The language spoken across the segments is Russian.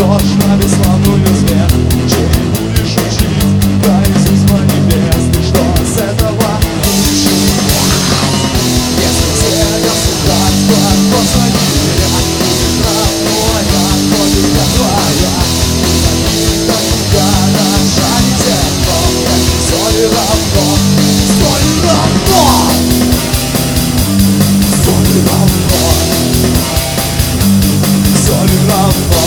идешь на бесславную смерть, чей будешь учить наизусть манифест. И что с этого решишь? Если целью сыграть, то позвони меня. Будет равно, но не твоя. Никогда не темно, все ли равно, все ли равно, все ли равно, все ли равно.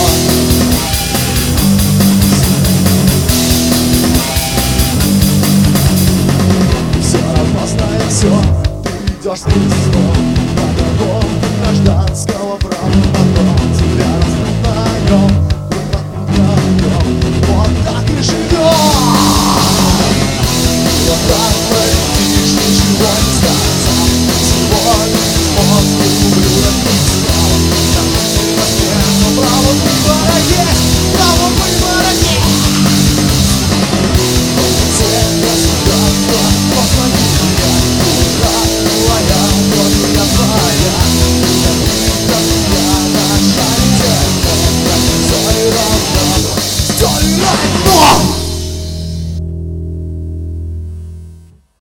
Все равно знает все, ты идешь с листом на дорогу гражданского права. Потом тебя распознаем, вот так и живем. Вот так полетишь, ничего не сказал. Сегодня мозг ублюдок не стал. На смертном право выбора есть.